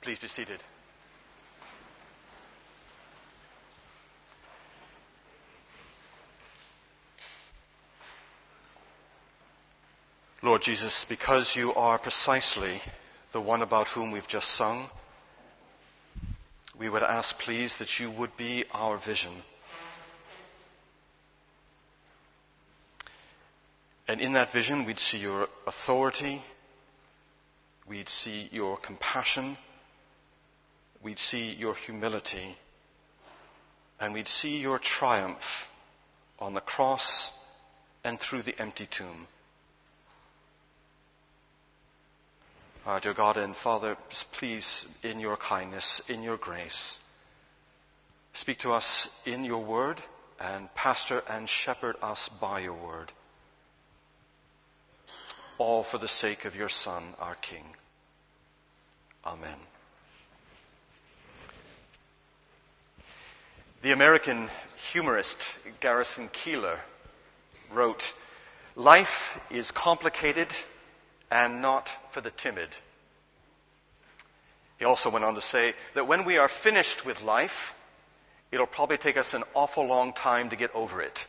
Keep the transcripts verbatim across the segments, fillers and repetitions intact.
Please be seated. Lord Jesus, because you are precisely the one about whom we've just sung, we would ask, please, that you would be our vision. And in that vision, we'd see your authority, we'd see your compassion, we'd see your humility, and we'd see your triumph on the cross and through the empty tomb. Our dear God and Father, please, in your kindness, in your grace, speak to us in your word and pastor and shepherd us by your word. All for the sake of your Son, our King. Amen. The American humorist Garrison Keillor wrote, "Life is complicated and not for the timid." He also went on to say that when we are finished with life, it'll probably take us an awful long time to get over it.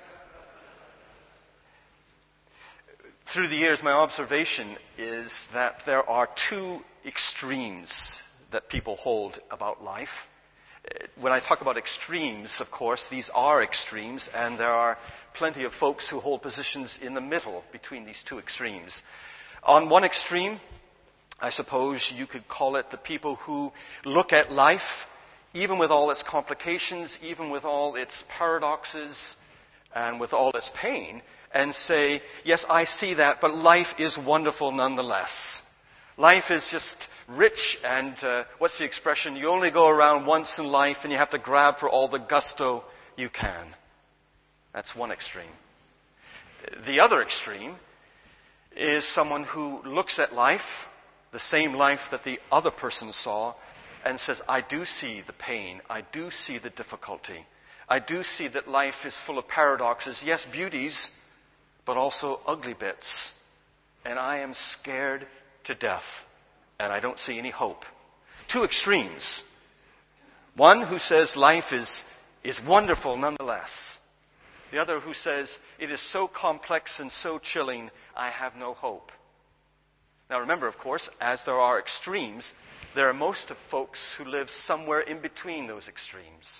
Through the years, my observation is that there are two extremes that people hold about life. When I talk about extremes, of course, these are extremes, and there are plenty of folks who hold positions in the middle between these two extremes. On one extreme, I suppose you could call it the people who look at life, even with all its complications, even with all its paradoxes, and with all its pain, and say, yes, I see that, but life is wonderful nonetheless. Life is just rich, and uh, what's the expression? You only go around once in life, and you have to grab for all the gusto you can. That's one extreme. The other extreme is someone who looks at life, the same life that the other person saw, and says, I do see the pain, I do see the difficulty, I do see that life is full of paradoxes, yes, beauties, but also ugly bits, and I am scared to death, and I don't see any hope. Two extremes. One who says life is, is wonderful nonetheless. The other who says, it is so complex and so chilling, I have no hope. Now remember, of course, as there are extremes, there are most of folks who live somewhere in between those extremes.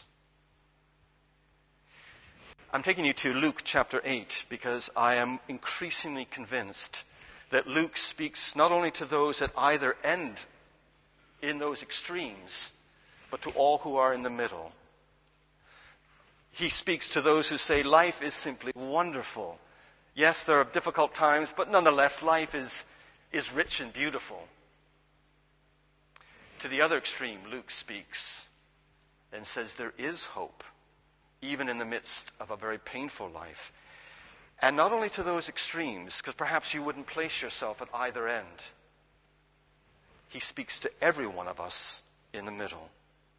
I'm taking you to Luke chapter eight because I am increasingly convinced that Luke speaks not only to those at either end in those extremes, but to all who are in the middle. He speaks to those who say life is simply wonderful. Yes, there are difficult times, but nonetheless, life is, is rich and beautiful. To the other extreme, Luke speaks and says there is hope, even in the midst of a very painful life. And not only to those extremes, because perhaps you wouldn't place yourself at either end. He speaks to every one of us in the middle.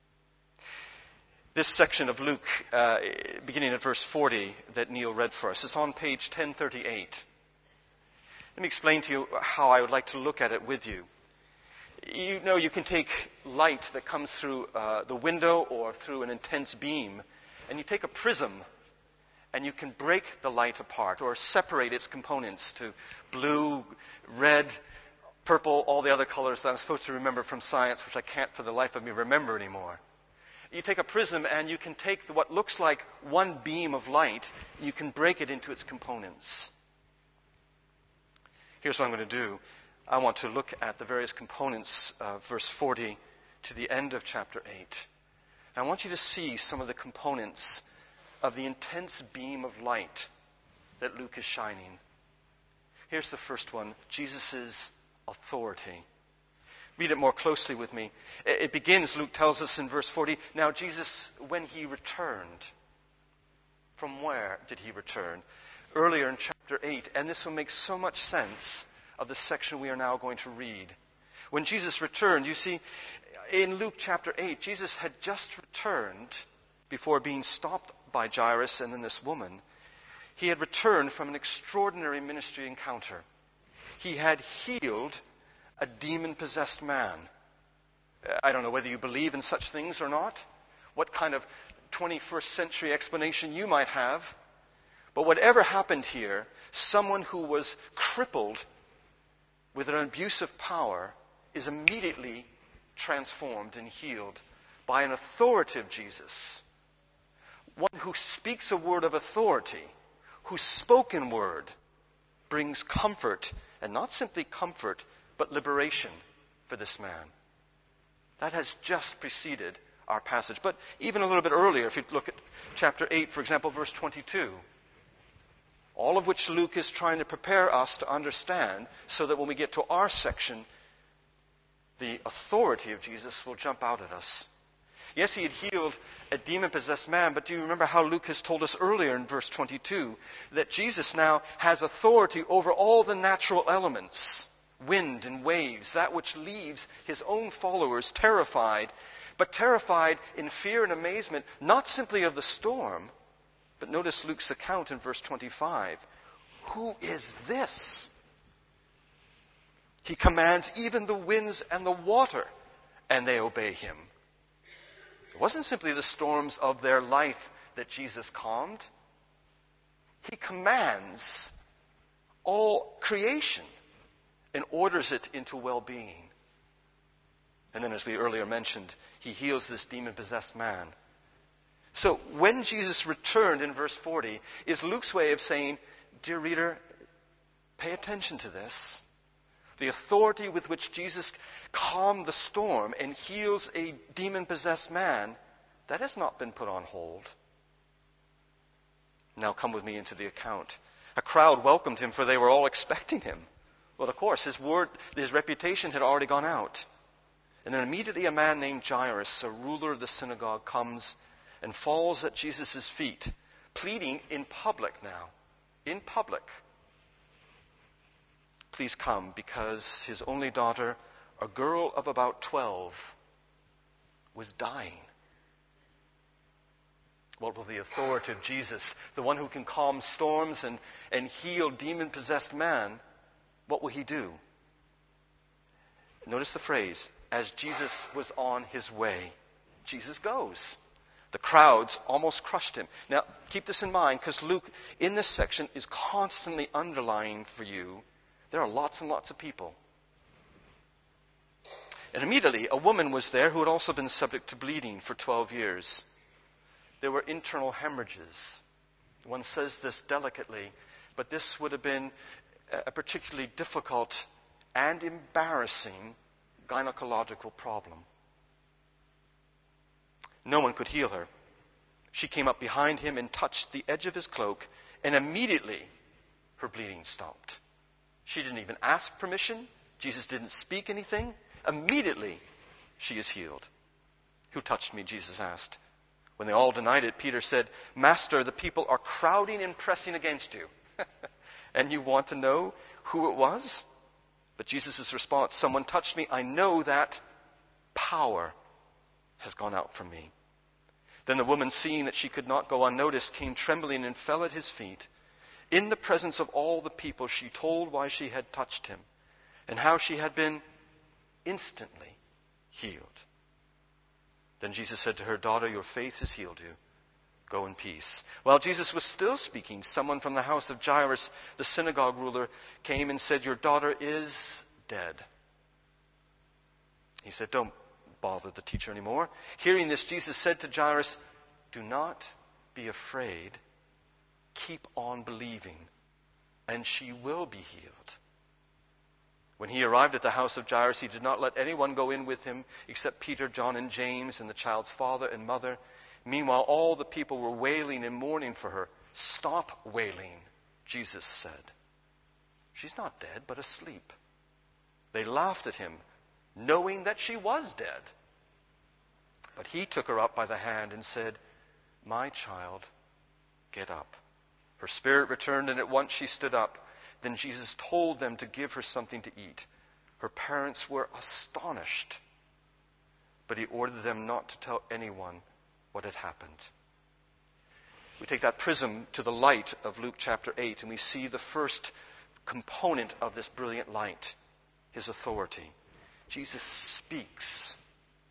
This section of Luke, uh, beginning at verse forty, that Neil read for us, is on page ten thirty-eight. Let me explain to you how I would like to look at it with you. You know, you can take light that comes through uh, the window or through an intense beam, and you take a prism, and you can break the light apart or separate its components to blue, red, purple, all the other colors that I'm supposed to remember from science, which I can't for the life of me remember anymore. You take a prism and you can take what looks like one beam of light, and you can break it into its components. Here's what I'm going to do. I want to look at the various components of verse forty to the end of chapter eight. And I want you to see some of the components of the intense beam of light that Luke is shining. Here's the first one, Jesus' authority. Read it more closely with me. It begins, Luke tells us in verse forty, now Jesus, when he returned, from where did he return? Earlier in chapter eight, and this will make so much sense of the section we are now going to read. When Jesus returned, you see, in Luke chapter eight, Jesus had just returned before being stopped by Jairus and then this woman. He had returned from an extraordinary ministry encounter. He had healed a demon-possessed man. I don't know whether you believe in such things or not, what kind of twenty-first century explanation you might have. But whatever happened here, someone who was crippled with an abuse of power is immediately transformed and healed by an authoritative Jesus. One who speaks a word of authority, whose spoken word brings comfort, and not simply comfort, but liberation for this man. That has just preceded our passage. But even a little bit earlier, if you look at chapter eight, for example, verse twenty-two, all of which Luke is trying to prepare us to understand so that when we get to our section, the authority of Jesus will jump out at us. Yes, he had healed a demon-possessed man, but do you remember how Luke has told us earlier in verse twenty-two that Jesus now has authority over all the natural elements, wind and waves, that which leaves his own followers terrified, but terrified in fear and amazement, not simply of the storm, but notice Luke's account in verse twenty-five. Who is this? He commands even the winds and the water, and they obey him. It wasn't simply the storms of their life that Jesus calmed. He commands all creation and orders it into well-being. And then, as we earlier mentioned, he heals this demon-possessed man. So, when Jesus returned in verse forty, is Luke's way of saying, dear reader, pay attention to this. The authority with which Jesus calmed the storm and heals a demon-possessed man, that has not been put on hold. Now come with me into the account. A crowd welcomed him, for they were all expecting him. Well, of course, his word, his reputation had already gone out. And then immediately a man named Jairus, a ruler of the synagogue, comes and falls at Jesus' feet, pleading in public now. In public. Please come, because his only daughter, a girl of about twelve, was dying. What will the authoritative Jesus, the one who can calm storms and, and heal demon-possessed man, what will he do? Notice the phrase, as Jesus was on his way. Jesus goes. The crowds almost crushed him. Now, keep this in mind, because Luke, in this section, is constantly underlining for you there are lots and lots of people. And immediately, a woman was there who had also been subject to bleeding for twelve years. There were internal hemorrhages. One says this delicately, but this would have been a particularly difficult and embarrassing gynecological problem. No one could heal her. She came up behind him and touched the edge of his cloak, and immediately her bleeding stopped. She didn't even ask permission. Jesus didn't speak anything. Immediately, she is healed. Who touched me? Jesus asked. When they all denied it, Peter said, Master, the people are crowding and pressing against you. And you want to know who it was? But Jesus' response, someone touched me. I know that power has gone out from me. Then the woman, seeing that she could not go unnoticed, came trembling and fell at his feet. In the presence of all the people, she told why she had touched him and how she had been instantly healed. Then Jesus said to her, Daughter, your faith has healed you. Go in peace. While Jesus was still speaking, someone from the house of Jairus, the synagogue ruler, came and said, Your daughter is dead. He said, Don't bother the teacher anymore. Hearing this, Jesus said to Jairus, Do not be afraid. Keep on believing, and she will be healed. When he arrived at the house of Jairus, he did not let anyone go in with him except Peter, John, and James, and the child's father and mother. Meanwhile, all the people were wailing and mourning for her. Stop wailing, Jesus said. She's not dead, but asleep. They laughed at him, knowing that she was dead. But he took her up by the hand and said, My child, get up. Her spirit returned, and at once she stood up. Then Jesus told them to give her something to eat. Her parents were astonished, but he ordered them not to tell anyone what had happened. We take that prism to the light of Luke chapter eight, and we see the first component of this brilliant light, his authority. Jesus speaks,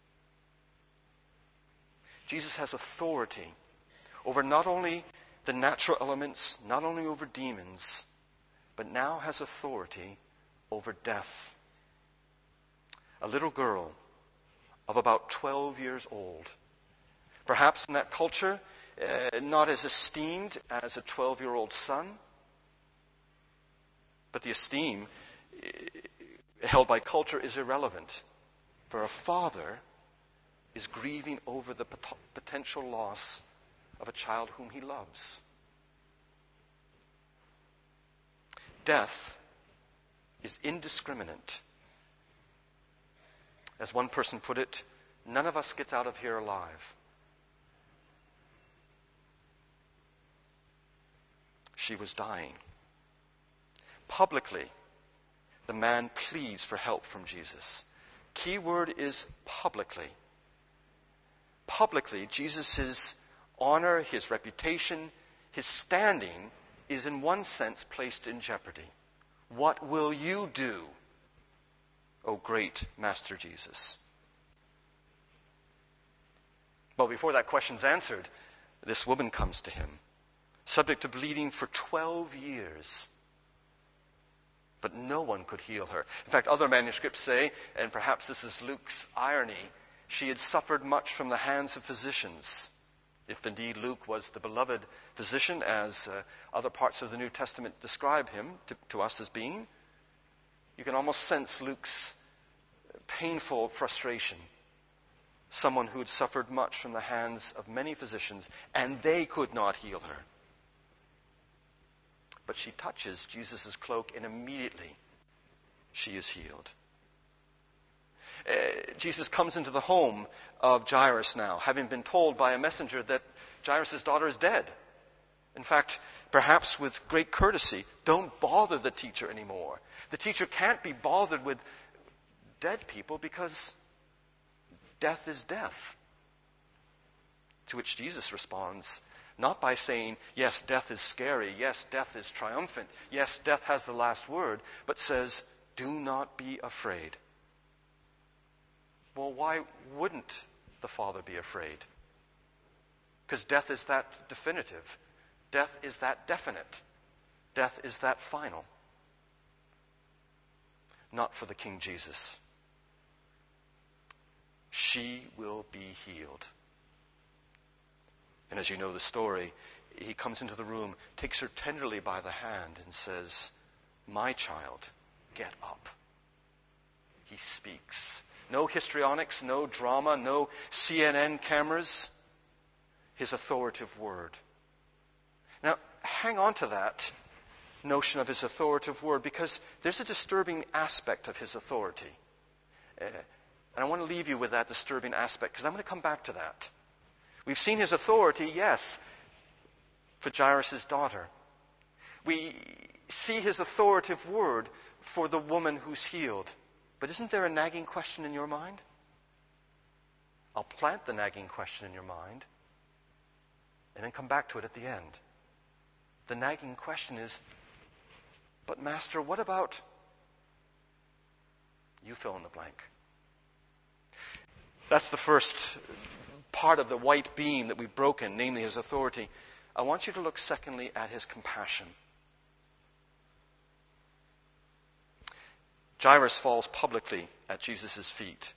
Jesus has authority over not only the natural elements, not only over demons, but now has authority over death. A little girl of about twelve years old, perhaps in that culture, uh, not as esteemed as a twelve-year-old son, but the esteem uh, held by culture is irrelevant, for a father is grieving over the pot- potential loss of a child whom he loves. Death is indiscriminate. As one person put it, none of us gets out of here alive. She was dying. Publicly, the man pleads for help from Jesus. Key word is publicly. Publicly, Jesus' honor, his reputation, his standing is in one sense placed in jeopardy. What will you do, O great Master Jesus? Well, before that question's answered, this woman comes to him, subject to bleeding for twelve years. But no one could heal her. In fact, other manuscripts say, and perhaps this is Luke's irony, she had suffered much from the hands of physicians. If indeed Luke was the beloved physician, as uh, other parts of the New Testament describe him to, to us as being, you can almost sense Luke's painful frustration. Someone who had suffered much from the hands of many physicians, and they could not heal her. But she touches Jesus' cloak, and immediately she is healed. Uh, Jesus comes into the home of Jairus now, having been told by a messenger that Jairus' daughter is dead. In fact, perhaps with great courtesy, don't bother the teacher anymore. The teacher can't be bothered with dead people because death is death. To which Jesus responds, not by saying, yes, death is scary, yes, death is triumphant, yes, death has the last word, but says, do not be afraid. Well, why wouldn't the Father be afraid? Because death is that definitive. Death is that definite. Death is that final. Not for the King Jesus. She will be healed. And as you know the story, he comes into the room, takes her tenderly by the hand and says, my child, get up. He speaks. No histrionics, no drama, no C N N cameras. His authoritative word. Now, hang on to that notion of his authoritative word, because there's a disturbing aspect of his authority. Uh, and I want to leave you with that disturbing aspect, because I'm going to come back to that. We've seen his authority, yes, for Jairus' daughter. We see his authoritative word for the woman who's healed. But isn't there a nagging question in your mind? I'll plant the nagging question in your mind and then come back to it at the end. The nagging question is, but Master, what about... You fill in the blank. That's the first part of the white beam that we've broken, namely his authority. I want you to look secondly at his compassion. Jairus falls publicly at Jesus' feet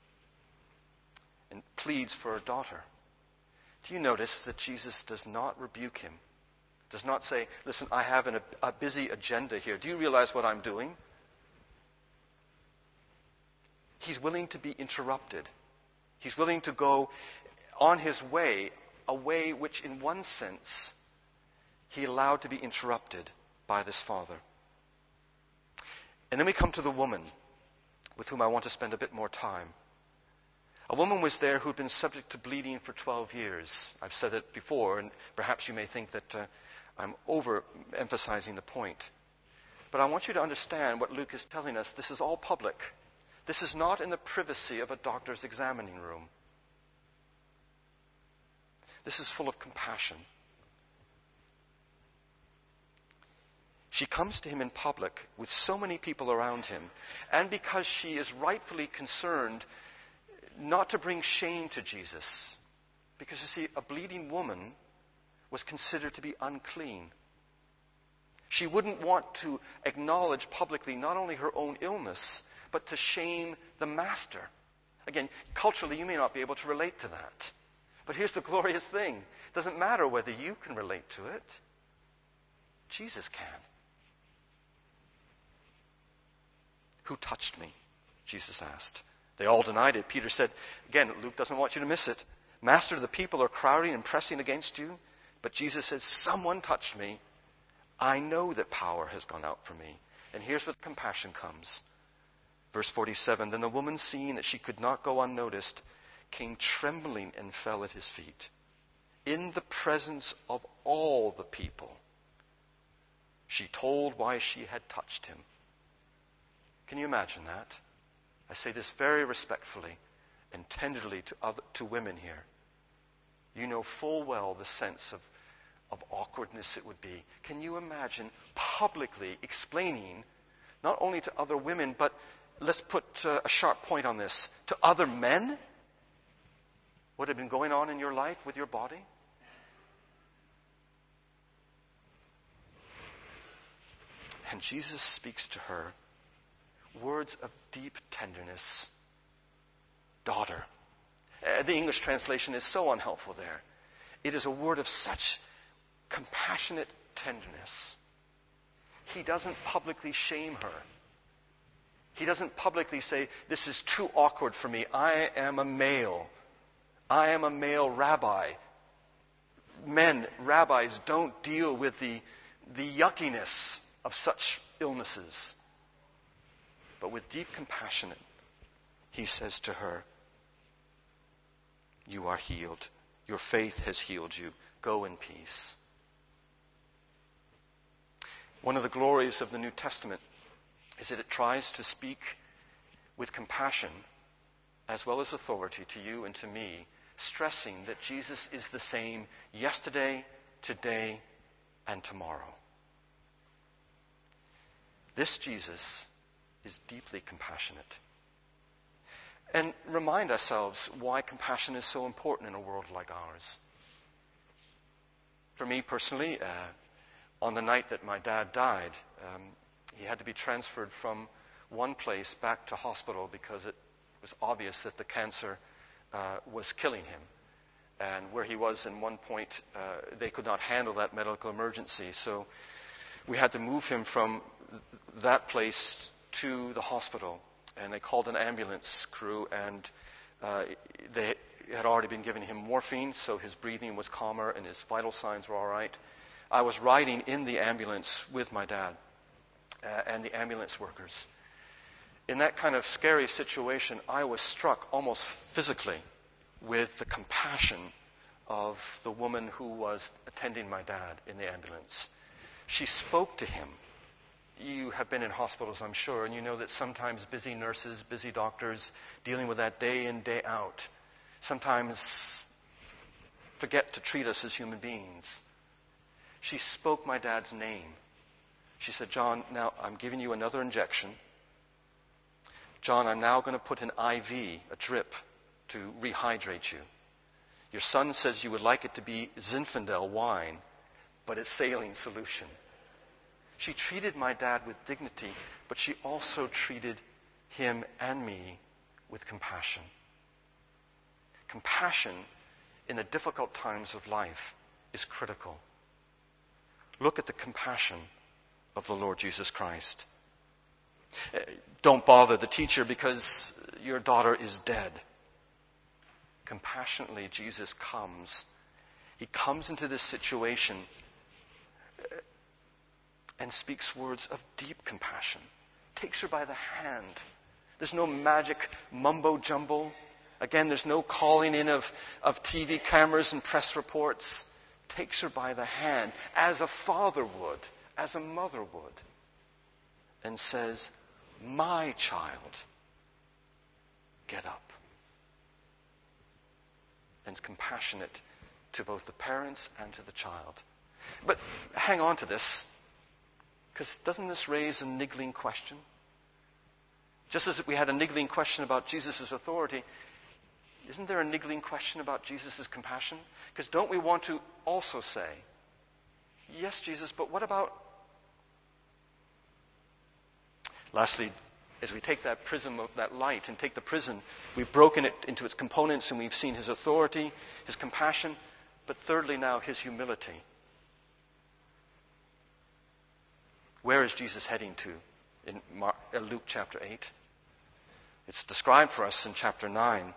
and pleads for a daughter. Do you notice that Jesus does not rebuke him? Does not say, listen, I have an, a busy agenda here. Do you realize what I'm doing? He's willing to be interrupted. He's willing to go on his way, a way which in one sense he allowed to be interrupted by this father. And then we come to the woman with whom I want to spend a bit more time. A woman was there who'd been subject to bleeding for twelve years. I've said it before, and perhaps you may think that uh, I'm overemphasizing the point. But I want you to understand what Luke is telling us. This is all public. This is not in the privacy of a doctor's examining room. This is full of compassion. She comes to him in public with so many people around him, and because she is rightfully concerned not to bring shame to Jesus. Because you see, a bleeding woman was considered to be unclean. She wouldn't want to acknowledge publicly not only her own illness, but to shame the master. Again, culturally, you may not be able to relate to that. But here's the glorious thing. It doesn't matter whether you can relate to it. Jesus can. Who touched me? Jesus asked. They all denied it. Peter said, again, Luke doesn't want you to miss it. Master, the people are crowding and pressing against you. But Jesus said, someone touched me. I know that power has gone out from me. And here's where compassion comes. Verse forty-seven, then the woman, seeing that she could not go unnoticed, came trembling and fell at his feet. In the presence of all the people, she told why she had touched him. Can you imagine that? I say this very respectfully and tenderly to other, to women here. You know full well the sense of, of awkwardness it would be. Can you imagine publicly explaining, not only to other women, but let's put uh, a sharp point on this, to other men, what had been going on in your life with your body? And Jesus speaks to her words of deep tenderness. Daughter. Uh, the English translation is so unhelpful there. It is a word of such compassionate tenderness. He doesn't publicly shame her. He doesn't publicly say, this is too awkward for me. I am a male. I am a male rabbi. Men, rabbis, don't deal with the, the yuckiness of such illnesses. But with deep compassion, he says to her, you are healed. Your faith has healed you. Go in peace. One of the glories of the New Testament is that it tries to speak with compassion as well as authority to you and to me, stressing that Jesus is the same yesterday, today, and tomorrow. This Jesus is deeply compassionate. And remind ourselves why compassion is so important in a world like ours. For me personally, uh, on the night that my dad died, um, he had to be transferred from one place back to hospital because it was obvious that the cancer uh, was killing him. And where he was in one point, uh, they could not handle that medical emergency. So we had to move him from th- that place to the hospital. And they called an ambulance crew, and uh, they had already been giving him morphine, so his breathing was calmer and his vital signs were all right. I was riding in the ambulance with my dad uh, and the ambulance workers. In that kind of scary situation, I was struck almost physically with the compassion of the woman who was attending my dad in the ambulance. She spoke to him. You have been in hospitals, I'm sure, and you know that sometimes busy nurses, busy doctors, dealing with that day in, day out, sometimes forget to treat us as human beings. She spoke my dad's name. She said, John, now I'm giving you another injection. John, I'm now going to put an I V, a drip, to rehydrate you. Your son says you would like it to be Zinfandel wine, but it's saline solution. She treated my dad with dignity, but she also treated him and me with compassion. Compassion in the difficult times of life is critical. Look at the compassion of the Lord Jesus Christ. Don't bother the teacher because your daughter is dead. Compassionately, Jesus comes. He comes into this situation and speaks words of deep compassion. Takes her by the hand. There's no magic mumbo-jumbo. Again, there's no calling in of, of T V cameras and press reports. Takes her by the hand, as a father would, as a mother would, and says, my child, get up. And is compassionate to both the parents and to the child. But hang on to this, because doesn't this raise a niggling question? Just as we had a niggling question about Jesus' authority, Isn't there a niggling question about Jesus' compassion? Because don't we want to also say, yes, Jesus, but what about... Lastly, as we take that prism of that light and take the prism, we've broken it into its components and we've seen his authority, his compassion, but thirdly now, his humility. Where is Jesus heading to in Mark, uh, Luke chapter eight? It's described for us in chapter nine.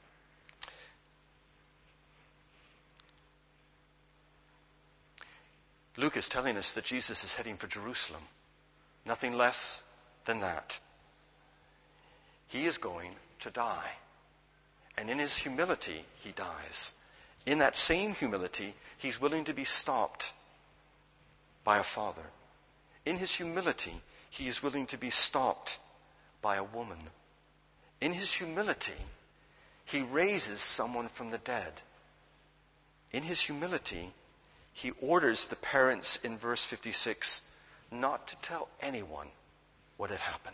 Luke is telling us that Jesus is heading for Jerusalem. Nothing less than that. He is going to die. And in his humility, he dies. In that same humility, he's willing to be stopped by a father. In his humility, he is willing to be stopped by a woman. In his humility, he raises someone from the dead. In his humility, he orders the parents in verse fifty-six not to tell anyone what had happened.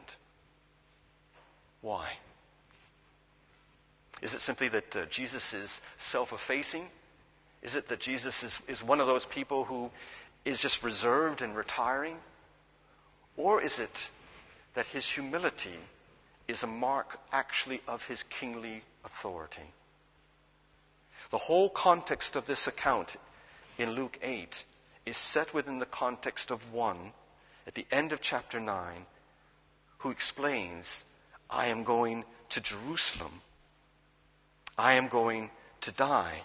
Why? Is it simply that uh, Jesus is self-effacing? Is it that Jesus is, is one of those people who is just reserved and retiring? Or is it that his humility is a mark actually of his kingly authority? The whole context of this account in Luke eight is set within the context of one at the end of chapter nine who explains, I am going to Jerusalem. I am going to die.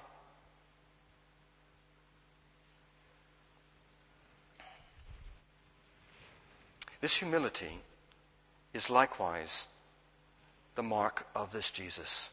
This humility is likewise the mark of this Jesus.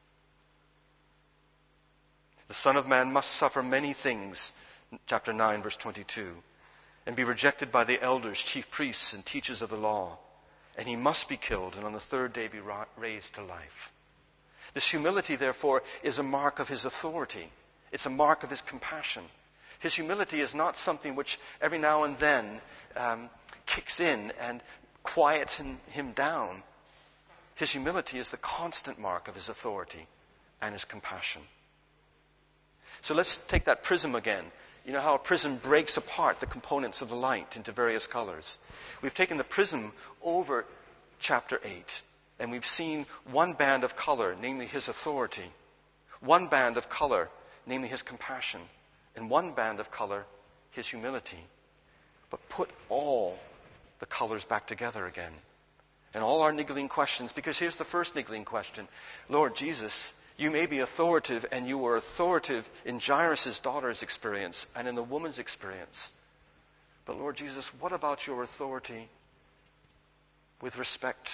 The Son of Man must suffer many things, chapter nine, verse twenty-two, and be rejected by the elders, chief priests, and teachers of the law. And he must be killed, and on the third day be raised to life. This humility, therefore, is a mark of his authority. It's a mark of his compassion. His humility is not something which every now and then um, kicks in and quiets him down. His humility is the constant mark of his authority and his compassion. So let's take that prism again. You know how a prism breaks apart the components of the light into various colors. We've taken the prism over chapter eight, and we've seen one band of color, namely his authority, one band of color, namely his compassion, and one band of color, his humility. But put all the colors back together again. And all our niggling questions, because here's the first niggling question. Lord Jesus, you may be authoritative, and you were authoritative in Jairus' daughter's experience and in the woman's experience. But Lord Jesus, what about your authority with respect,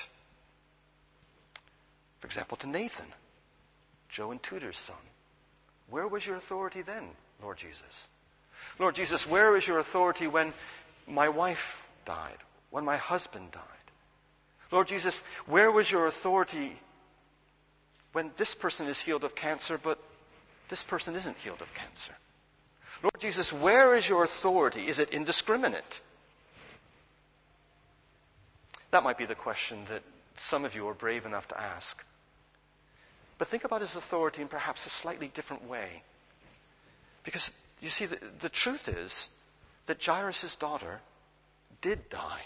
for example, to Nathan, Joe and Tudor's son? Where was your authority then, Lord Jesus? Lord Jesus, where is your authority when my wife died, when my husband died? Lord Jesus, where was your authority when this person is healed of cancer, but this person isn't healed of cancer? Lord Jesus, where is your authority? Is it indiscriminate? That might be the question that some of you are brave enough to ask. But think about his authority in perhaps a slightly different way. Because, you see, the, the truth is that Jairus' daughter did die.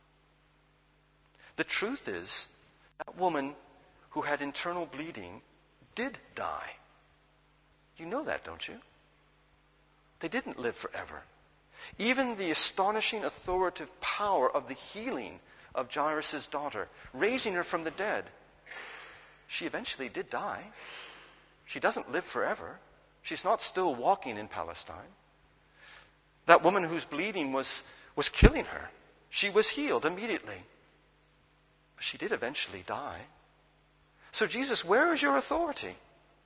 The truth is that woman who had internal bleeding did die. You know that, don't you? They didn't live forever. Even the astonishing authoritative power of the healing of Jairus' daughter, raising her from the dead, she eventually did die. She doesn't live forever. She's not still walking in Palestine. That woman whose bleeding was, was killing her, she was healed immediately. But she did eventually die. So Jesus, where is your authority?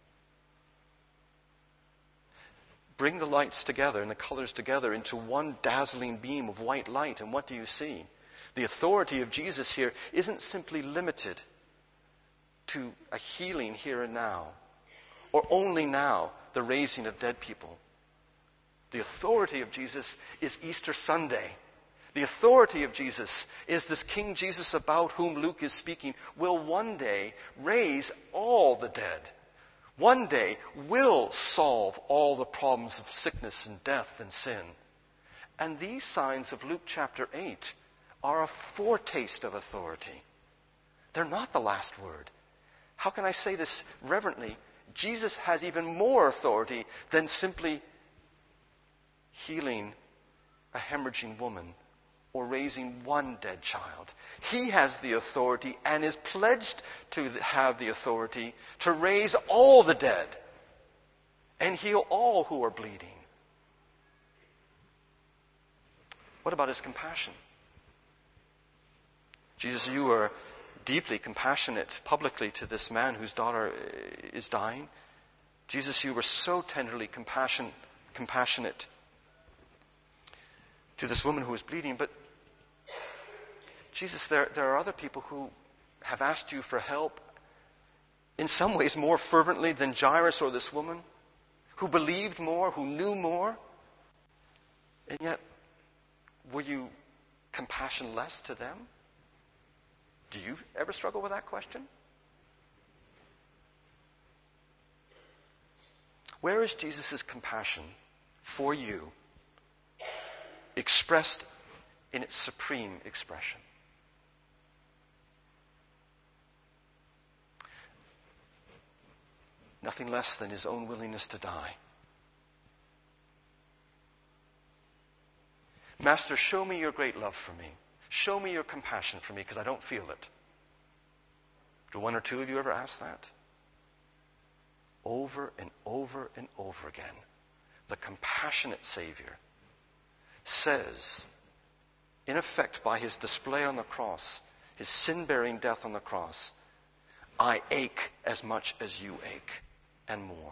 Bring the lights together and the colors together into one dazzling beam of white light, and what do you see? The authority of Jesus here isn't simply limited to a healing here and now, or only now, the raising of dead people. The authority of Jesus is Easter Sunday. The authority of Jesus is this King Jesus about whom Luke is speaking will one day raise all the dead, one day will solve all the problems of sickness and death and sin. And these signs of Luke chapter eight are a foretaste of authority. They're not the last word. How can I say this reverently? Jesus has even more authority than simply healing a hemorrhaging woman or raising one dead child. He has the authority and is pledged to have the authority to raise all the dead and heal all who are bleeding. What about his compassion? Jesus, you were deeply compassionate publicly to this man whose daughter is dying. Jesus, you were so tenderly compassion, compassionate to this woman who was bleeding. But Jesus, there, there are other people who have asked you for help in some ways more fervently than Jairus or this woman, who believed more, who knew more. And yet, were you compassionless to them? Do you ever struggle with that question? Where is Jesus' compassion for you expressed in its supreme expression? Nothing less than his own willingness to die. Master, show me your great love for me. Show me your compassion for me, because I don't feel it. Do one or two of you ever ask that? Over and over and over again, the compassionate Savior says, in effect, by his display on the cross, his sin-bearing death on the cross, I ache as much as you ache, and more.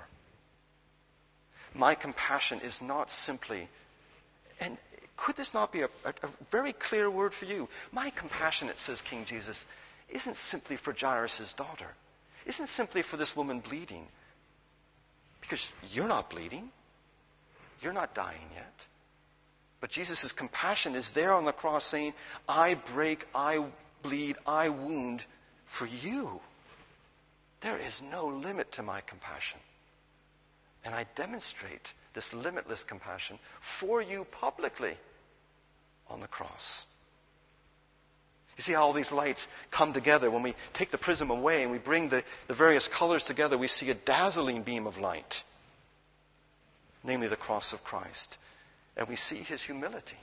My compassion is not simply, and could this not be a, a, a very clear word for you? My compassion, it says King Jesus, isn't simply for Jairus' daughter. Isn't simply for this woman bleeding. Because you're not bleeding. You're not dying yet. But Jesus' compassion is there on the cross saying, I break, I bleed, I wound for you. There is no limit to my compassion. And I demonstrate this limitless compassion for you publicly on the cross. You see how all these lights come together. When we take the prism away and we bring the, the various colors together, we see a dazzling beam of light, namely the cross of Christ. And we see his humility,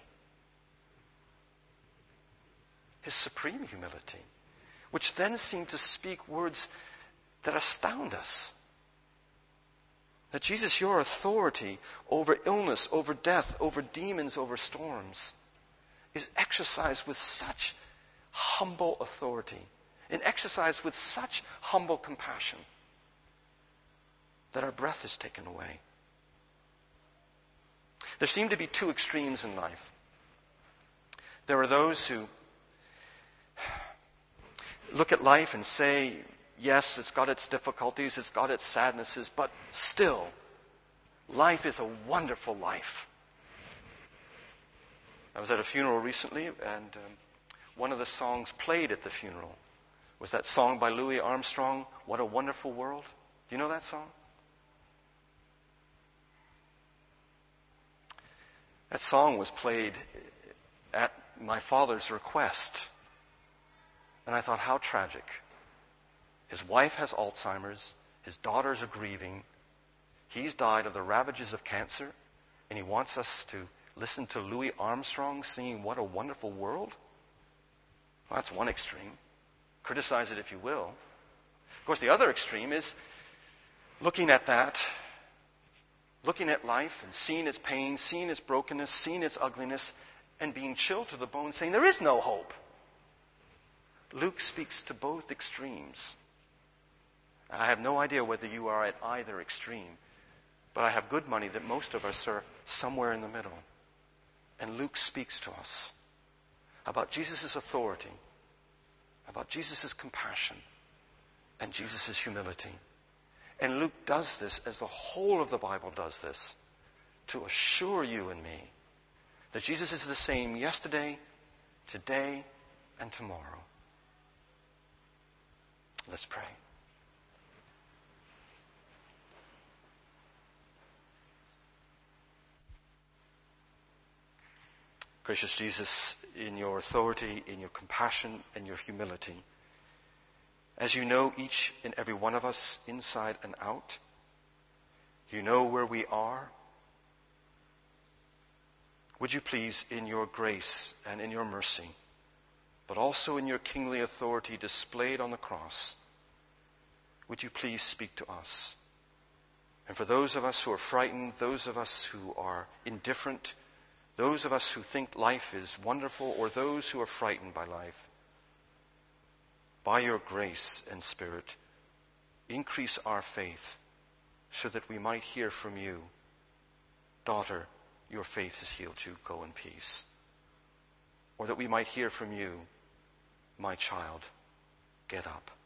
his supreme humility, which then seem to speak words that astound us. That Jesus, your authority over illness, over death, over demons, over storms, is exercised with such humble authority and exercised with such humble compassion that our breath is taken away. There seem to be two extremes in life. There are those who look at life and say, yes, it's got its difficulties, it's got its sadnesses, but still, life is a wonderful life. I was at a funeral recently, and um, one of the songs played at the funeral was that song by Louis Armstrong, What a Wonderful World. Do you know that song? That song was played at my father's request. And I thought, how tragic. His wife has Alzheimer's. His daughters are grieving. He's died of the ravages of cancer. And he wants us to listen to Louis Armstrong singing What a Wonderful World? Well, that's one extreme. Criticize it if you will. Of course, the other extreme is looking at that, looking at life and seeing its pain, seeing its brokenness, seeing its ugliness, and being chilled to the bone, saying there is no hope. Luke speaks to both extremes. I have no idea whether you are at either extreme, but I have good money that most of us are somewhere in the middle. And Luke speaks to us about Jesus' authority, about Jesus' compassion, and Jesus' humility. And Luke does this, as the whole of the Bible does this, to assure you and me that Jesus is the same yesterday, today, and tomorrow. Let's pray. Gracious Jesus, in your authority, in your compassion, and your humility, as you know each and every one of us inside and out, you know where we are. Would you please, in your grace and in your mercy, but also in your kingly authority displayed on the cross, would you please speak to us? And for those of us who are frightened, those of us who are indifferent, those of us who think life is wonderful, or those who are frightened by life, by your grace and Spirit, increase our faith so that we might hear from you, daughter, your faith has healed you, go in peace. Or that we might hear from you, my child, get up.